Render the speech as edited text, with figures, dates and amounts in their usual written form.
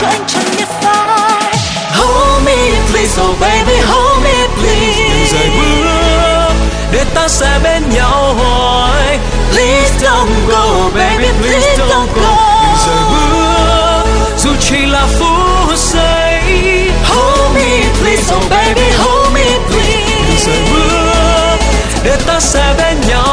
cho anh chẳng biết phải. Hold me please, oh baby, hold me please. Đừng rời bước để ta sẽ bên nhau hoài. Please don't go, baby, please don't go. Đừng rời bước dù chỉ là phút giây. Hold me please, oh baby, hold me please. Đừng rời bước để ta sẽ bên nhau.